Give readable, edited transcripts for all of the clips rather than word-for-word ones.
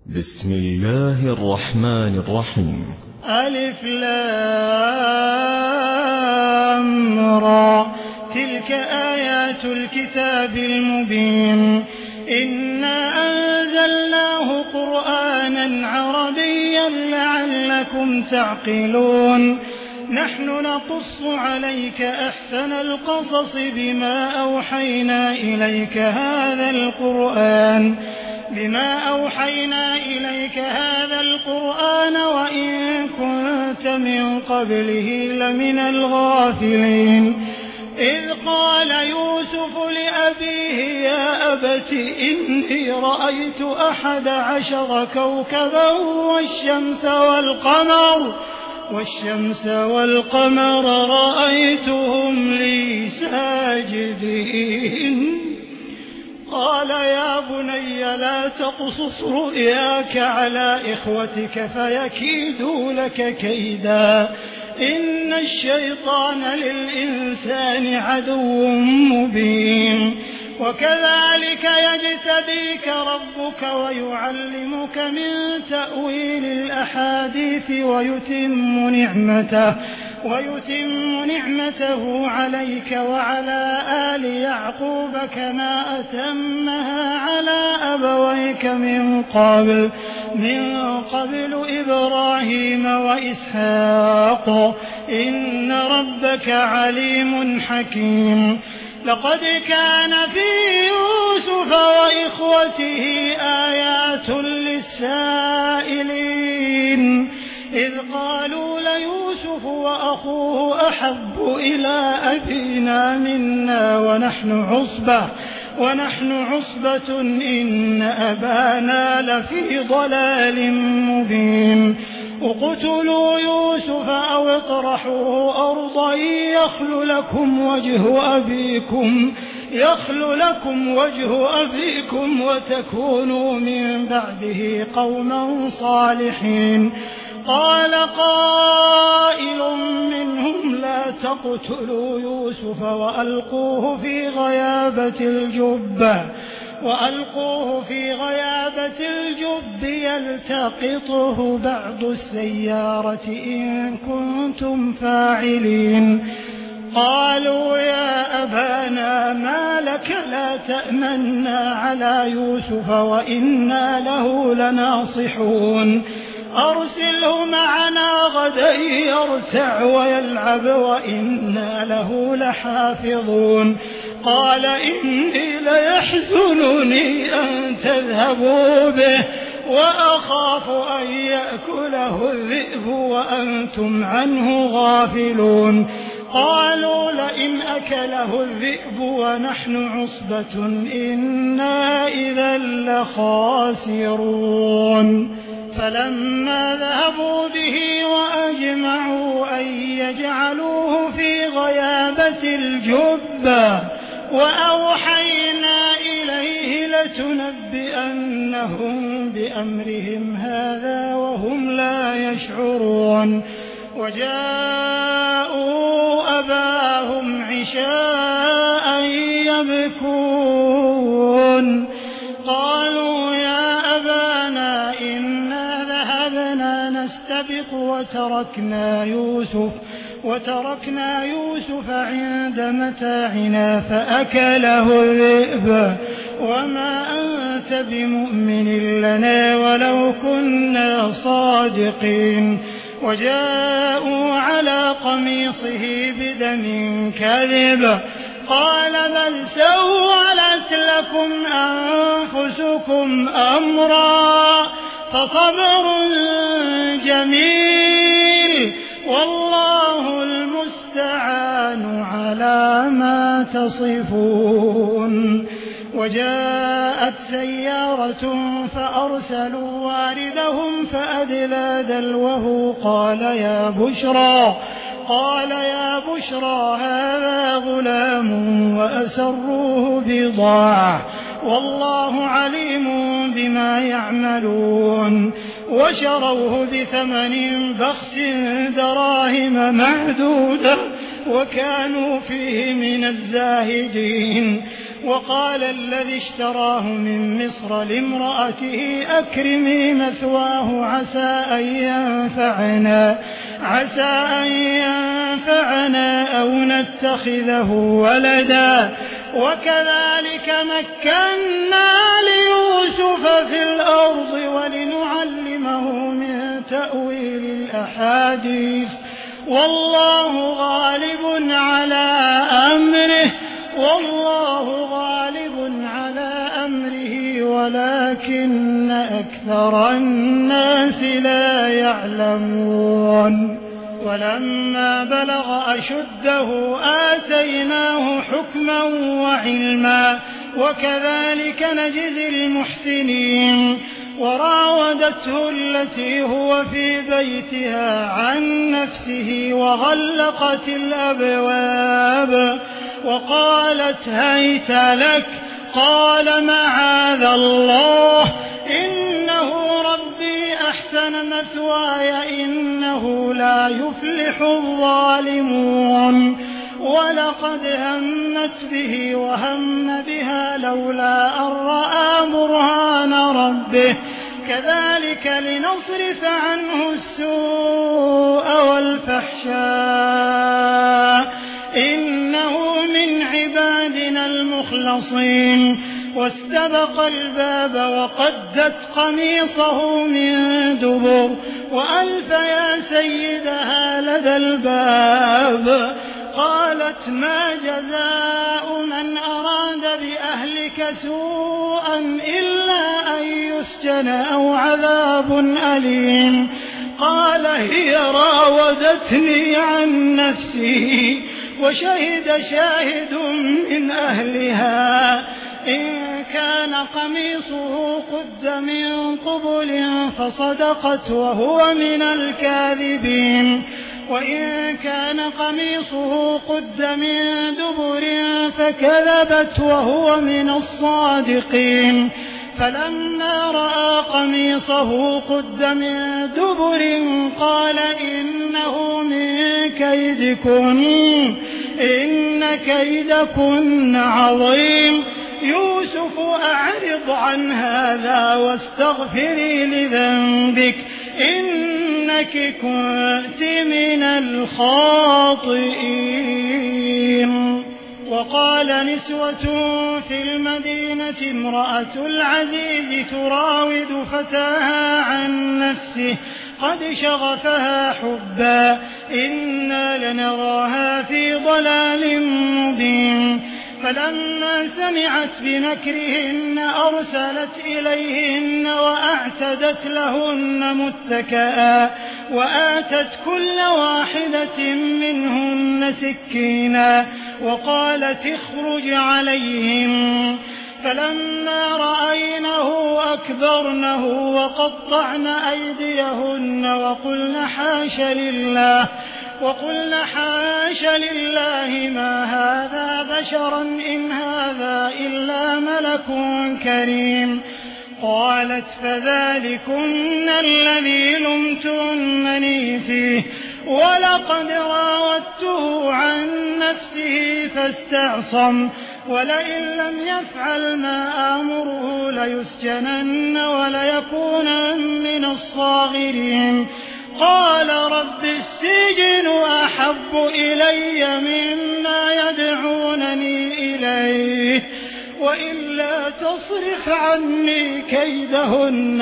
بسم الله الرحمن الرحيم. ألف لام را، تلك آيات الكتاب المبين. إنا أنزلناه قرآنا عربيا لعلكم تعقلون. نحن نقص عليك أحسن القصص بما أوحينا إليك هذا القرآن وإن كنت من قبله لمن الغافلين. إذ قال يوسف لأبيه يا أبت إني رأيت 11 كوكبا والشمس والقمر رأيتهم لي ساجدين. قال يا بني لا تقصص رؤياك على إخوتك فيكيدوا لك كيدا، إن الشيطان للإنسان عدو مبين. وكذلك يجتبيك ربك ويعلمك من تأويل الأحاديث ويتم نعمته عليك وعلى آل يعقوب كما أتمها على أبويك من قبل إبراهيم وإسحاق إن ربك عليم حكيم. لقد كان في يوسف وإخوته آيات للسائلين، إذ قالوا ليوسف وأخوه أحب إلى أبينا منا ونحن عصبة إن أبانا لفي ضلال مبين. اقتلوا يوسف أو اطرحوه أرضا يخل لكم وجه أبيكم وتكونوا من بعده قوما صالحين. قال قائل منهم لا تقتلوا يوسف وألقوه في غيابة الجب يلتقطه بعض السيارة إن كنتم فاعلين. قالوا يا أبانا ما لك لا تأمنا على يوسف وإنا له لناصحون. أرسله معنا غدا يرتع ويلعب وإنا له لحافظون. قال إني ليحزنني أن تذهبوا به وأخاف أن يأكله الذئب وأنتم عنه غافلون. قالوا لئن أكله الذئب ونحن عصبة إنا إذا لخاسرون. فلما ذهبوا به وأجمعوا أن يجعلوه في غيابة الجب وأوحينا إليه لتنبئنهم بأمرهم هذا وهم لا يشعرون. وجاءوا أباهم عشاء يبكون. قالوا يا أبانا إنا ذهبنا نستبق وتركنا يوسف عند متاعنا فأكله الذئب وما أنت بمؤمن لنا ولو كنا صادقين. وجاءوا على قميصه بدم كذب قال بل سولت لكم أنفسكم أمرا فصبر جميل والله المستعان على ما تصفون. وجاءت سيارة فأرسلوا واردهم فأدلى دلوه قال يا بشرى هذا غلام وأسروه بضاعة والله عليم بما يعملون. وشروه بثمن بخس دراهم معدودة وكانوا فيه من الزاهدين. وقال الذي اشتراه من مصر لامرأته أكرمي مثواه عسى أن ينفعنا أو نتخذه ولدا. وكذلك مكنا ليوسف في الأرض ولنعلمه من تأويل الأحاديث والله غالب على أمره ولكن أكثر الناس لا يعلمون. ولما بلغ أشده آتيناه حكما وعلما وكذلك نجزي المحسنين. وراودته التي هو في بيتها عن نفسه وغلقت الأبواب وقالت هيت لك. قال معاذ الله إنه ربي أحسن مثواي إنه لا يفلح الظالمون. ولقد همت به وهم بها لولا أن رأى برهان ربه كذلك لنصرف عنه السوء والفحشاء إنه من عبادنا المخلصين. واستبق الباب وقدت قميصه من دبر وألف يا سيدها لدى الباب. قالت ما جزاء من أراد بأهلك سوءا إلا أن يسجن أو عذاب أليم. قال هي راودتني عن نفسي وشهد شاهد من أهلها إن كان قميصه قد من قبل فصدقت وهو من الكاذبين وإن كان قميصه قد من دبر فكذبت وهو من الصادقين. فلما رأى قميصه قد من دبر قال إنه من كيدكن إن كيدكن عظيم. يوسف أعرض عن هذا واستغفري لذنبك إنك كنت من الخاطئين. وقال نسوة في المدينة امرأة العزيز تراود فتاها عن نفسه قد شغفها حبا إنا لنراها في ضلال مبين. فلما سمعت بمكرهن أرسلت إليهن وأعتدت لهن متكئا وآتت كل واحدة منهن سكينا وقالت اخرج عليهم. فلما رأينه أكبرنه وقطعن أيديهن وقلن حاش لله ما هذا بشرا إن هذا إلا ملك كريم. قالت فذلكن الذي لمتنني فيه ولقد راودته عن نفسه فاستعصم ولئن لم يفعل ما آمره ليسجنن وليكونن من الصاغرين. قال رب السجن أحب إلي مما يدعونني إليه وإلا تصرف عني كيدهن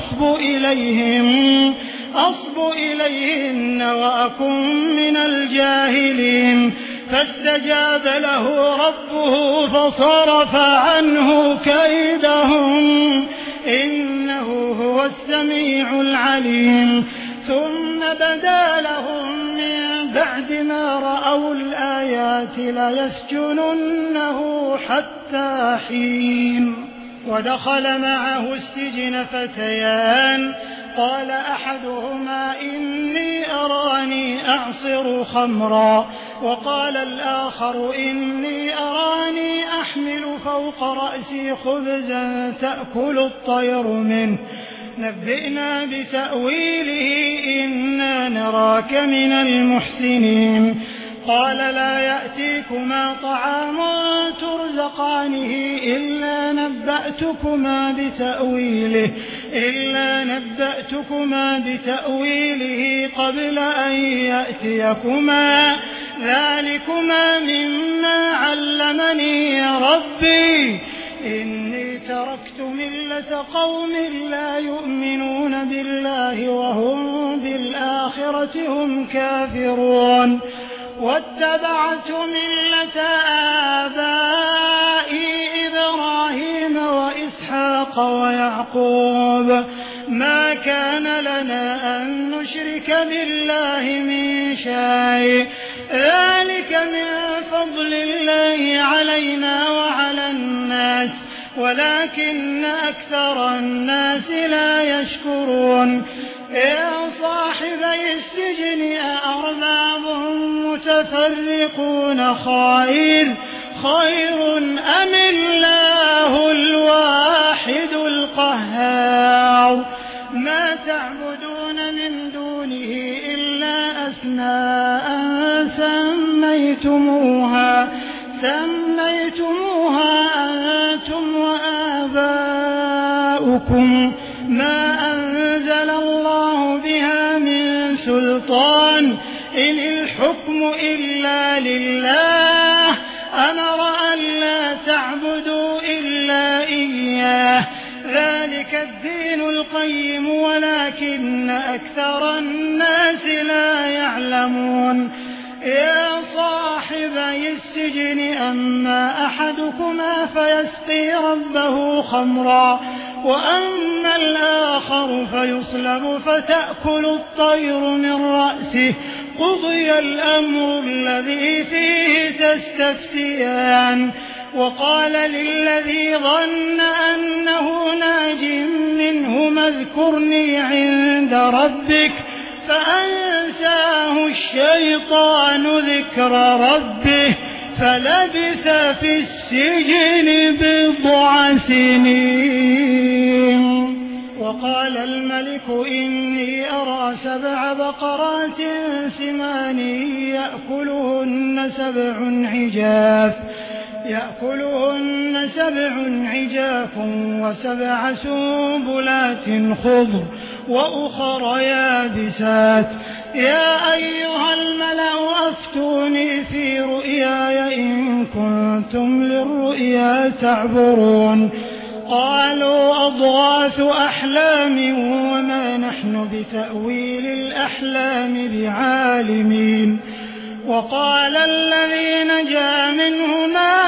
أصب إليهن وأكن من الجاهلين. فاستجاب له ربه فصرف عنه كيدهم إنه هو السميع العليم. ثم بدا لهم من بعد ما رأوا الآيات ليسجننه حتى حين. ودخل معه السجن فتيان قال أحدهما إني أراني أعصر خمرا وقال الآخر إني أراني أحمل فوق رأسي خبزا تأكل الطير منه نبئنا بتأويله إنا نراك من المحسنين. قال لا يأتيكما طعام ترزقانه إلا نبأتكما بتأويله قبل أن يأتيكما ذلكما مما علمني ربي إني تركت ملة قوم لا يؤمنون بالله وهم بالآخرة هم كافرون واتبعت ملة آبائي إبراهيم وإسحاق ويعقوب ما كان لنا أن نشرك بالله من شيء ذلك من فضل الله علينا وعلى الناس ولكن أكثر الناس لا يشكرون يا صاحبي السجن أأرباب متفرقون خير أم الله الواحد القهار ما تعبدون من دونه إلا أسماء سميتموها أنتم وآباؤكم ما أنزل الله بها من سلطان إن الحكم إلا لله أمر أن لا تعبدوا إلا إياه ذلك الدين القيم ولكن أكثر الناس لا يعلمون يا صاحبي السجن أما أحدكما فيسقي ربه خمرا وأما الآخر فيصلب فتأكل الطير من رأسه قضي الأمر الذي فيه تستفتيان وقال للذي ظن أنه ناج منهما اذكرني عند ربك فأنساه الشيطان ذكر ربه فلبث في السجن بضع سنين وقال الملك إني أرى 7 بقرات سمان يأكلهن 7 عجاف و7 سنبلات خضر وأخر يابسات يا أيها الملأ أفتوني في رؤياي إن كنتم للرؤيا تعبرون قالوا أضغاث أحلام وما نحن بتأويل الأحلام بعالمين وقال الذي نجا منهما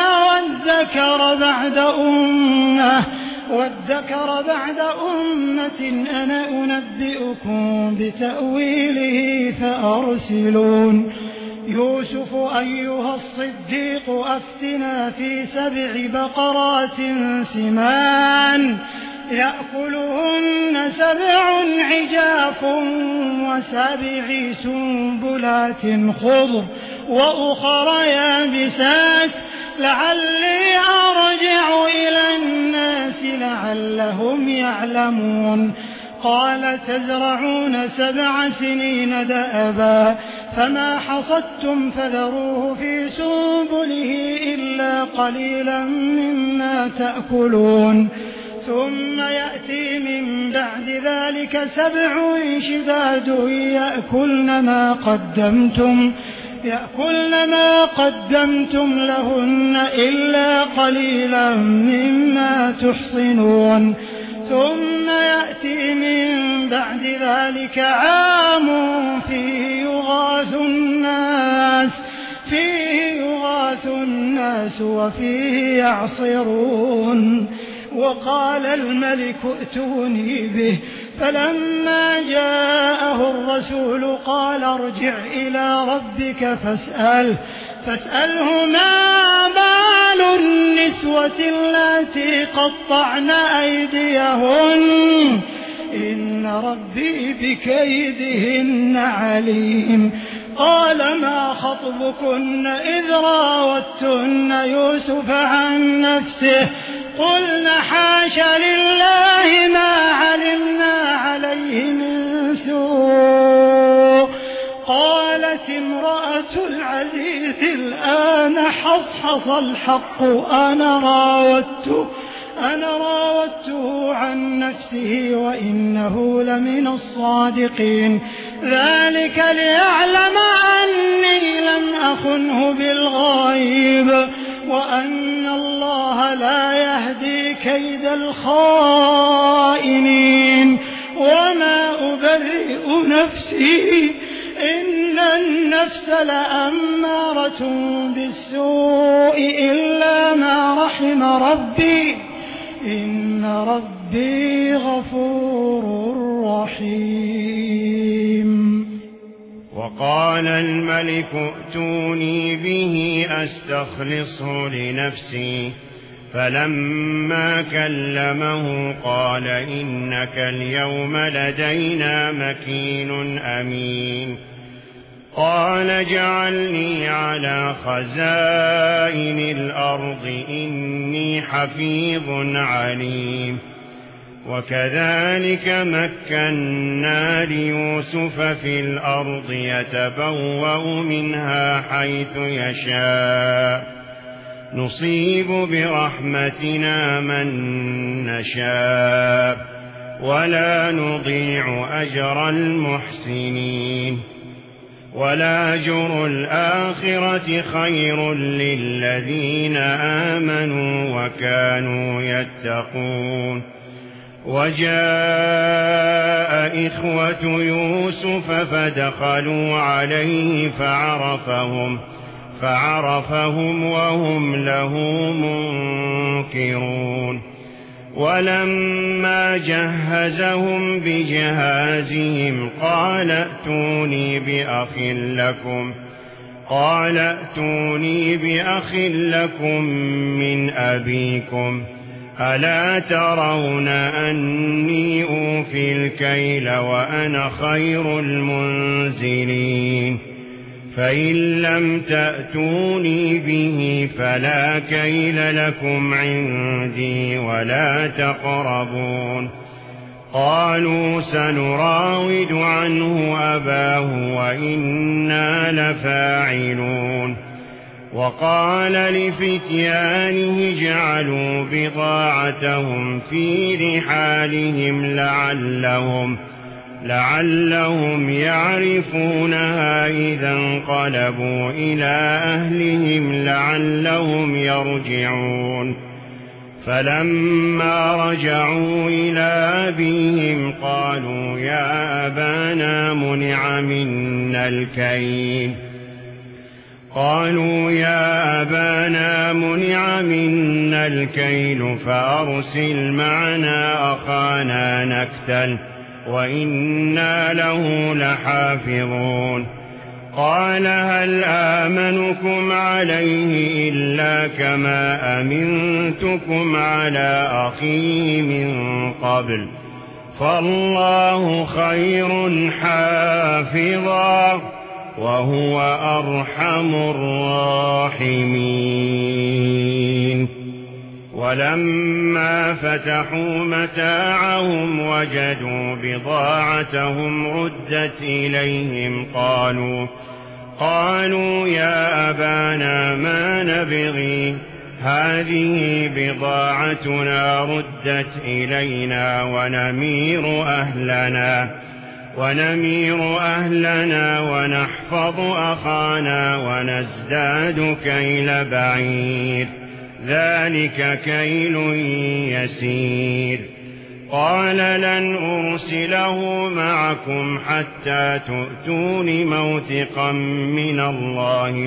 وادكر بعد أمة أنا أنبئكم بتأويله فأرسلون يوسف أيها الصديق أفتنا في 7 بقرات سمان يأكلهن 7 عجاف و7 سنبلات خضر وأخر يابسات لعلي أرجع إلى الناس لعلهم يعلمون قال تزرعون 7 سنين دأبا فما حصدتم فذروه في سنبله إلا قليلا مما تأكلون ثم يأتي من بعد ذلك 7 شداد يأكلن ما قدمتم لهن إلا قليلا مما تحصنون ثم يأتي من بعد ذلك عام فيه يغاث الناس وفيه يعصرون وقال الملك ائتوني به فلما جاءه الرسول قال ارجع إلى ربك فاسأله ما بال النسوة اللاتي قطعن أيديهن إن ربي بكيدهن عليم قال ما خطبكن إذ راوتن يوسف عن نفسه قلن حاش لله ما علمنا عليه من سوء قالت قالت امرأة العزيز الآن حصحص الحق أنا راودته عن نفسه وإنه لمن الصادقين ذلك ليعلم أني لم أخنه بالغيب وأن الله لا يهدي كيد الخائنين وما أبرئ نفسي إن النفس لأمارة بالسوء إلا ما رحم ربي إن ربي غفور رحيم. وقال الملك ائتوني به أستخلصه لنفسي فلما كلمه قال إنك اليوم لدينا مكين أمين. قال اجعلني على خزائن الأرض إني حفيظ عليم. وكذلك مكنا ليوسف في الأرض يتبوأ منها حيث يشاء نصيب برحمتنا من نشاء ولا نضيع أجر المحسنين. ولأجر الآخرة خير للذين آمنوا وكانوا يتقون. وجاء إخوة يوسف فدخلوا عليه فعرفهم وهم له منكرون. ولما جهزهم بجهازهم قال ائتوني بأخ لكم من أبيكم ألا ترون أني أوفي الكيل وأنا خير المنزلين. فإن لم تأتوني به فلا كيل لكم عندي ولا تقربون. قالوا سنراود عنه أباه وإنا لفاعلون. وقال لفتيانه اجعلوا بضاعتهم في رحالهم لعلهم يعرفونها إذا انقلبوا إلى أهلهم لعلهم يرجعون. فلما رجعوا إلى أبيهم قالوا يا أبانا منع منا الكيل فأرسل معنا أخانا نكتل وإنا له لحافظون. قال هل آمنكم عليه إلا كما أمنتكم على أخيه من قبل فالله خير حافظا وهو أرحم الراحمين. ولما فتحوا متاعهم وجدوا بضاعتهم ردت إليهم قالوا يا أبانا ما نبغي هذه بضاعتنا ردت إلينا ونمير أهلنا ونحفظ أخانا ونزداد كيل بعير ذلك كيل يسير. قال لن أرسله معكم حتى تؤتون موثقا من الله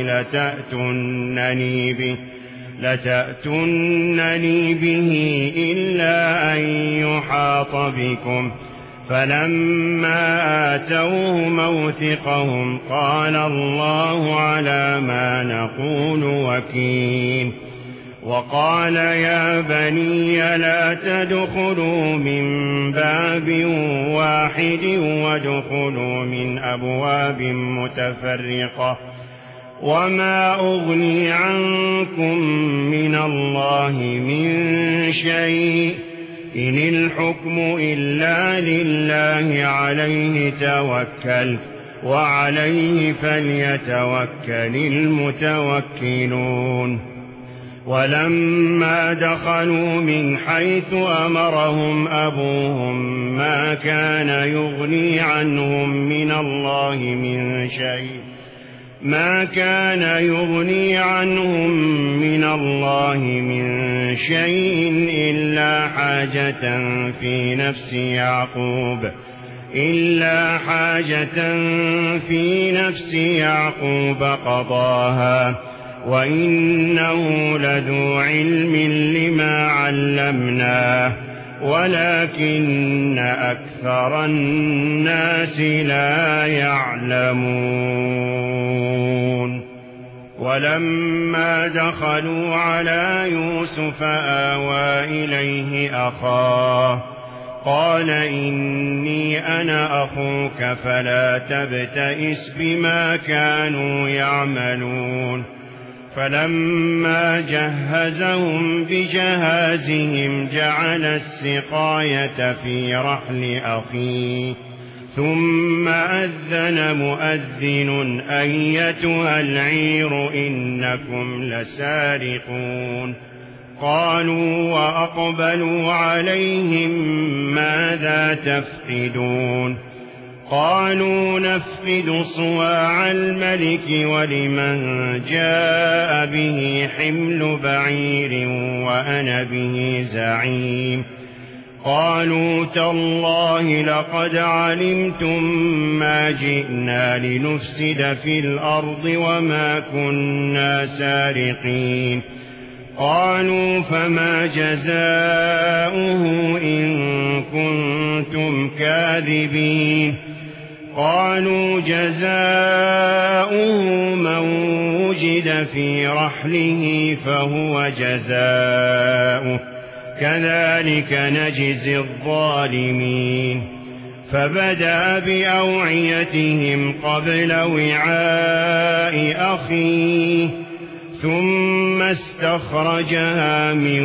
لتأتونني به إلا أن يحاط بكم. فلما آتوه موثقهم قال الله على ما نقول وكيل. وقال يا بني لا تدخلوا من باب واحد وادخلوا من أبواب متفرقة وما أغني عنكم من الله من شيء إن الحكم إلا لله عليه توكلت وعليه فليتوكل المتوكلون. ولما دخلوا من حيث أمرهم أبوهم ما كان يغني عنهم من الله من شيء إلا حاجة في نفس يعقوب قضاها وإنه لذو علم لما علمناه ولكن أكثر الناس لا يعلمون. ولما دخلوا على يوسف آوى إليه أخاه قال إني أنا أخوك فلا تبتئس بما كانوا يعملون. فلما جهزهم بجهازهم جعل السقاية في رحل أخيه ثم أذن مؤذن أيتها العير إنكم لسارقون. قالوا وأقبلوا عليهم ماذا تفقدون؟ قالوا نفقد صواع الملك ولمن جاء به حمل بعير وأنا به زعيم. قالوا تالله لقد علمتم ما جئنا لنفسد في الأرض وما كنا سارقين. قالوا فما جزاؤه إن كنتم كاذبين؟ قالوا جزاؤه من وجد في رحله فهو جزاؤه كذلك نجزي الظالمين. فبدأ بأوعيتهم قبل وعاء أخيه ثم استخرجها من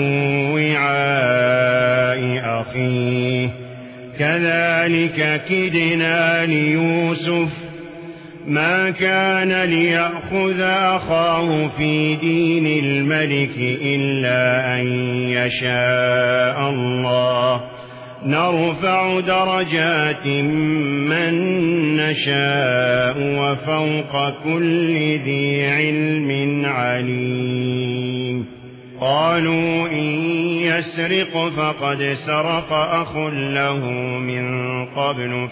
وعاء أخيه كذلك كدنا ليوسف ما كان ليأخذ أخاه في دين الملك إلا أن يشاء الله نرفع درجات من نشاء وفوق كل ذي علم عليم. قالوا إن يسرق فقد سرق أخ له من قبل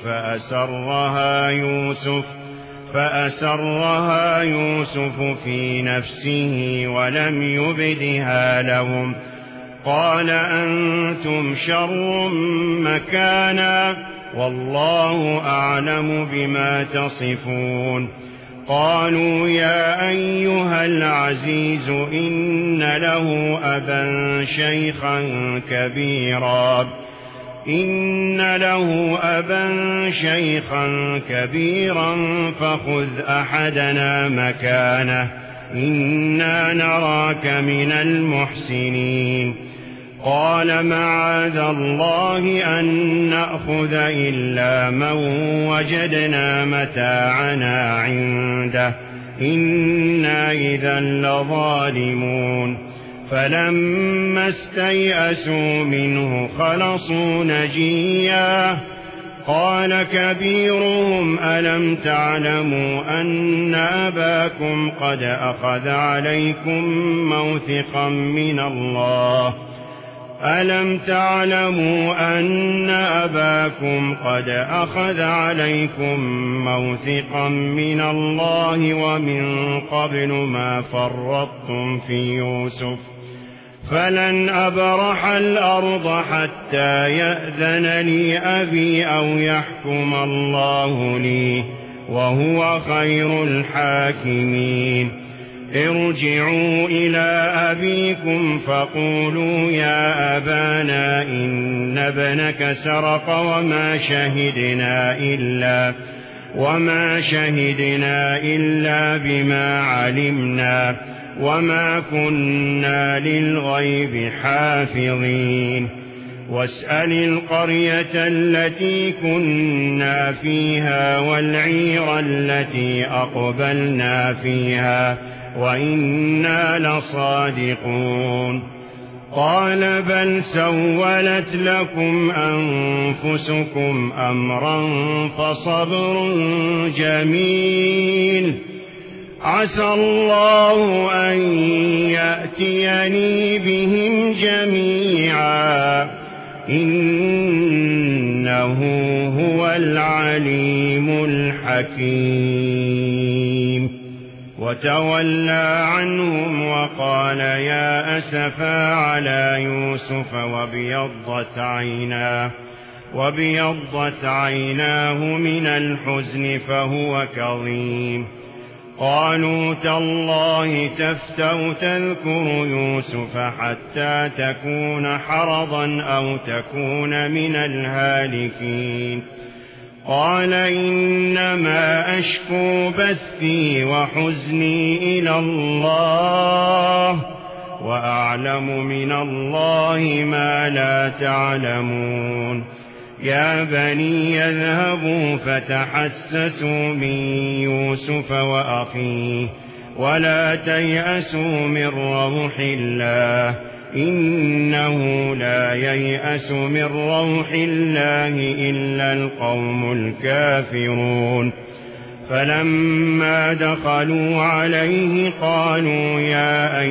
فأسرها يوسف في نفسه ولم يبدها لهم. قال أنتم شر مكانا والله أعلم بما تصفون. قالوا يا أيها العزيز إن له أبا شيخا كبيرا فخذ أحدنا مكانه إنا نراك من المحسنين. قال معاذ الله أن نأخذ إلا من وجدنا متاعنا عنده إنا إذا لظالمون. فلما استيئسوا منه خلصوا نجيا. قال كبيرهم ألم تعلموا أن أباكم قد أخذ عليكم موثقا من الله ومن قبل ما فرطتم في يوسف فلن أبرح الأرض حتى يأذن لي أبي أو يحكم الله لي وهو خير الحاكمين. ارجعوا إلى أبيكم فقولوا يا أبانا إن ابنك سرق وما شهدنا إلا بما علمنا وما كنا للغيب حافظين. واسأل القرية التي كنا فيها والعير التي أقبلنا فيها وإنا لصادقون قال بل سولت لكم أنفسكم أمرا فصبر جميل عسى الله أن يأتيني بهم جميعا إنه هو العليم الحكيم وتولى عنهم وقال يا أسفا على يوسف وابيضت عيناه من الحزن فهو كظيم قالوا تالله تفتأ تذكر يوسف حتى تكون حرضا أو تكون من الهالكين قال إنما أشكو بثي وحزني إلى الله وأعلم من الله ما لا تعلمون يا بني يذهبوا فتحسسوا من يوسف وأخيه ولا تيأسوا من روح الله إنه لا ييأس من روح الله إلا القوم الكافرون فلما دخلوا عليه قالوا يا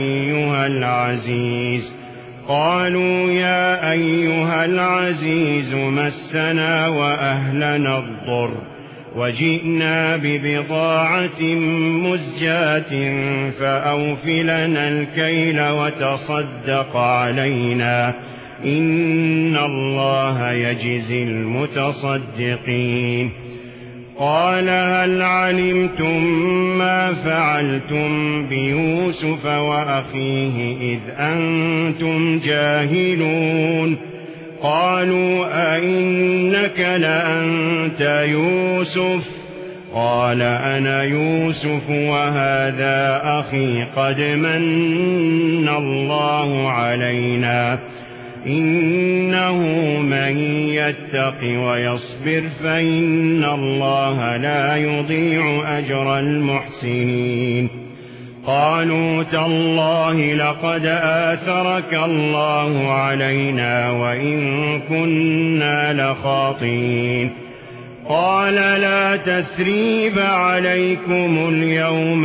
أيها العزيز مسنا وأهلنا الضر وجئنا ببضاعة مزجاة فأوفلنا الكيل وتصدق علينا إن الله يجزي المتصدقين قال هل علمتم ما فعلتم بيوسف وأخيه إذ أنتم جاهلون قالوا أئنك لأنت يوسف قال أنا يوسف وهذا أخي قد من الله علينا إنه من يتق ويصبر فإن الله لا يضيع أجر المحسنين قالوا تالله لقد آثرك الله علينا وإن كنا لخاطئين قال لا تثريب عليكم اليوم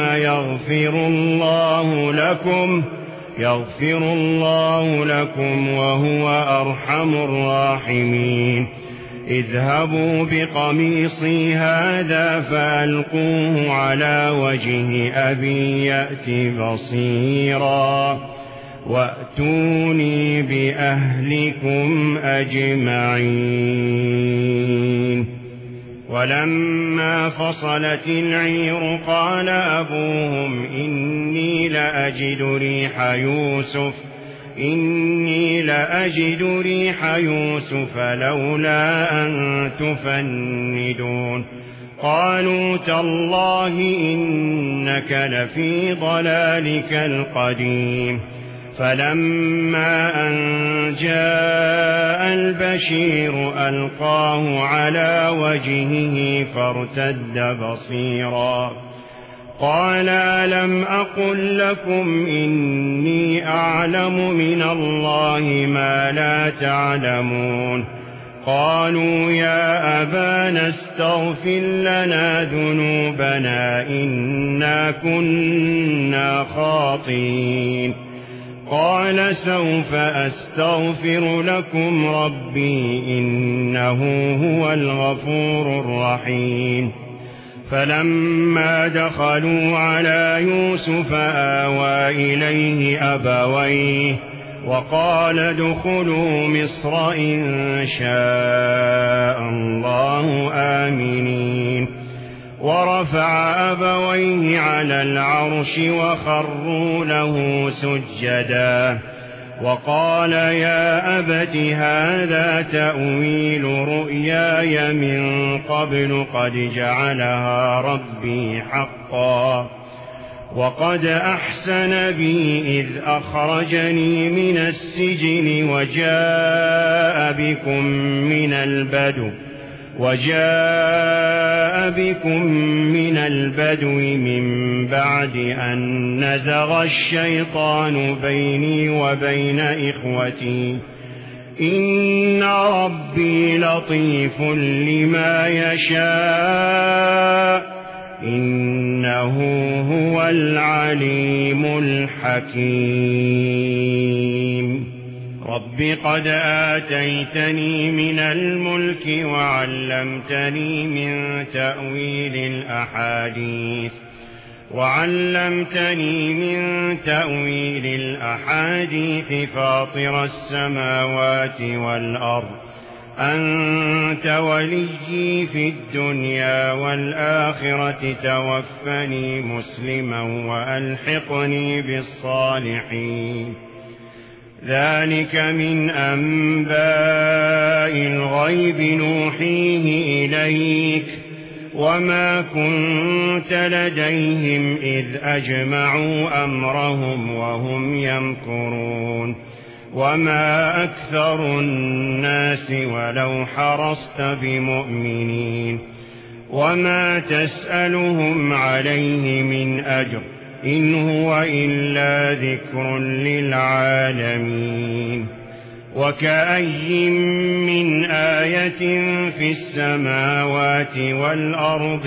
يغفر الله لكم وهو أرحم الراحمين اذهبوا بقميصي هذا فألقوه على وجه أبي يأت بصيرا وأتوني بأهلكم أجمعين ولما فصلت العير قال أبوهم إني لأجد ريح يوسف لولا أن تفندون قالوا تالله إنك لفي ضلالك القديم فلما أن جاء البشير ألقاه على وجهه فارتد بصيرا قال ألم أقل لكم إني أعلم من الله ما لا تعلمون قالوا يا أبانا استغفر لنا ذنوبنا إنا كنا خاطئين قال سوف أستغفر لكم ربي إنه هو الغفور الرحيم فلما دخلوا على يوسف آوى إليه أبويه وقال ادخلوا مصر إن شاء الله آمنين ورفع أبويه على العرش وخروا له سجدا وقال يا أبت هذا تأويل رؤياي من قبل قد جعلها ربي حقا وقد أحسن بي إذ أخرجني من السجن وجاء بكم من البدو من بعد أن نزغ الشيطان بيني وبين إخوتي إن ربي لطيف لما يشاء إنه هو العليم الحكيم رب قد آتيتني من الملك وعلمتني من تأويل الأحاديث فاطر السماوات والأرض أنت وليي في الدنيا والآخرة توفني مسلما وألحقني بالصالحين ذلك من أنباء الغيب نوحيه إليك وما كنت لديهم إذ أجمعوا أمرهم وهم يمكرون وما أكثر الناس ولو حرصت بمؤمنين وما تسألهم عليه من أجر إن هو إلا ذكر للعالمين وكأي من آية في السماوات والأرض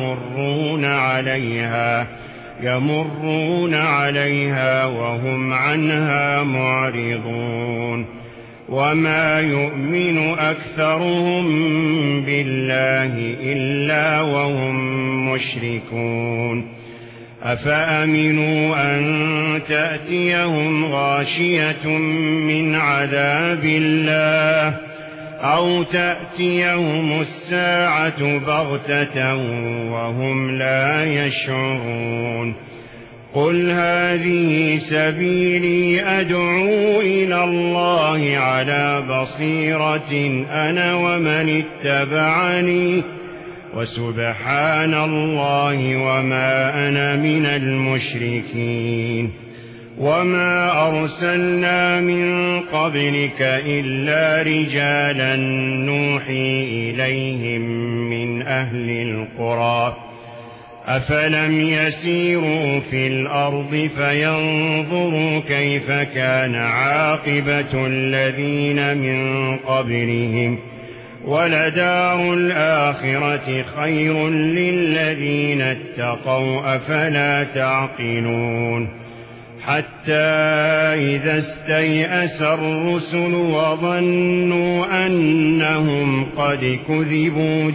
يمرون عليها وهم عنها معرضون وما يؤمن أكثرهم بالله إلا وهم مشركون أفأمنوا أن تأتيهم غاشية من عذاب الله أو تأتيهم الساعة بغتة وهم لا يشعرون قل هذه سبيلي أدعو إلى الله على بصيرة أنا ومن اتبعني وسبحان الله وما أنا من المشركين وما أرسلنا من قبلك إلا رجالا نوحي إليهم من أهل القرى أفلم يسيروا في الأرض فينظروا كيف كان عاقبة الذين من قبلهم ولدار الآخرة خير للذين اتقوا أفلا تعقلون حتى إذا استيأس الرسل وظنوا أنهم قد كذبوا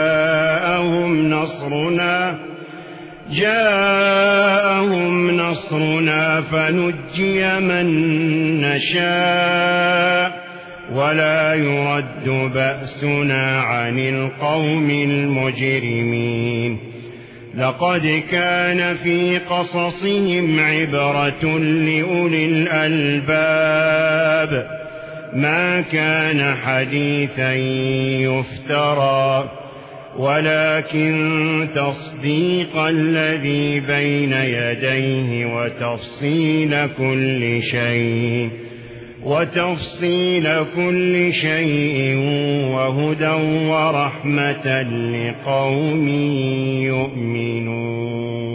جاءهم نصرنا فنجي من نشاء ولا يرد بأسنا عن القوم المجرمين لقد كان في قصصهم عبرة لأولي الألباب ما كان حديثا يفترى ولكن تصديق الذي بين يديه وتفصيل كل شيء وهدى ورحمة لقوم يؤمنون